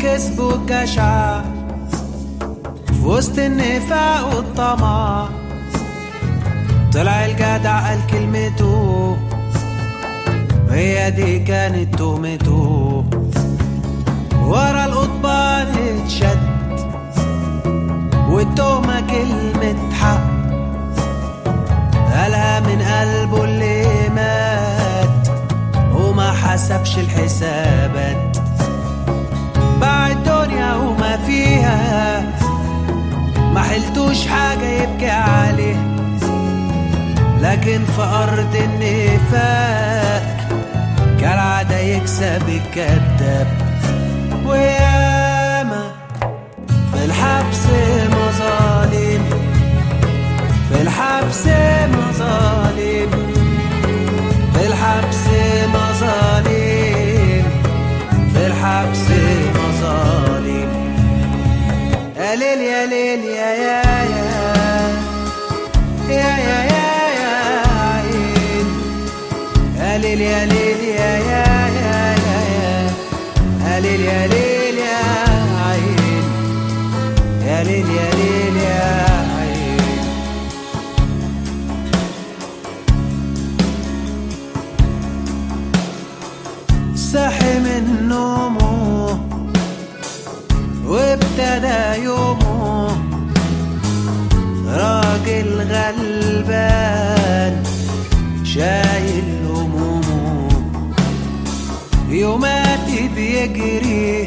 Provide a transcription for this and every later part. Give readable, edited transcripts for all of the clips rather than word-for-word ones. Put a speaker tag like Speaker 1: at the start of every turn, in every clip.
Speaker 1: الكذب والجشع في وسط النفاق والطمع، طلع الجدع قال كلمته، هي دي كانت تهمته. ورا القضبان اتشد والتهمة كلمة حق، قالها من قلبه اللي مات وما حسبش الحسابات. باع الدنيا وما فيها، ما حلتوش حاجة يبكي عليه، لكن في أرض النفاق كالعادة يكسب الكذاب. وياما في الحبس مظالم، في الحبس مظالم، في الحبس مظالم، في الحبس مظالم. يا ليل يا ليل يا يا يا يا يا يا عين، يا ليل يا ليل يا يا يا يا ليل يا ليل يا عين، يا ليل يا ليل يا عين. صحي من نومه وابتدى يومه، راجل غلبان شايل همومه، يوماتي بيجري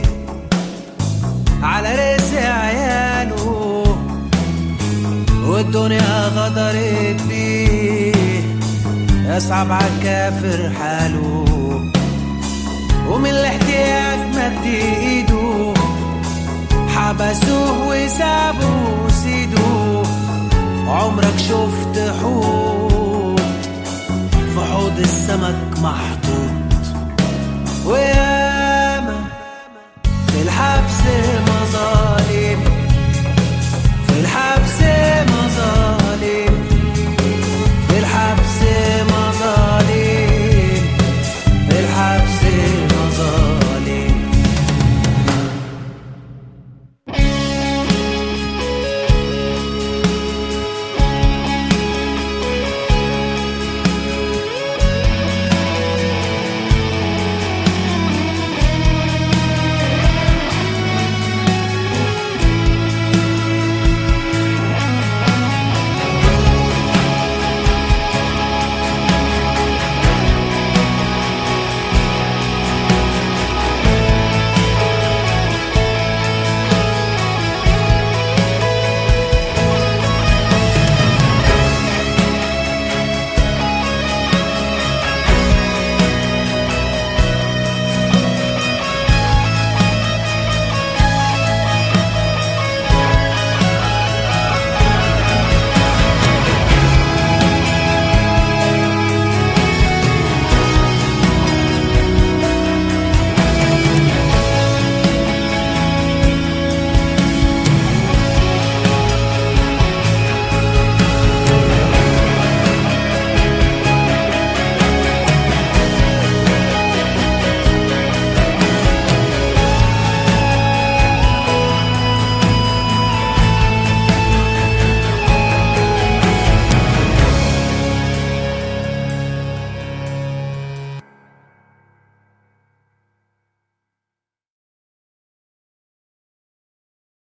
Speaker 1: على رزق عياله، والدنيا غدرت بيه، يصعب عالكافر حاله، ومن الاحتياج مد ايده، حبسوه وسابوه سيدوه. عمرك شفت حوت في حوض السمك محطوط؟ وياما في الحبس مظالم،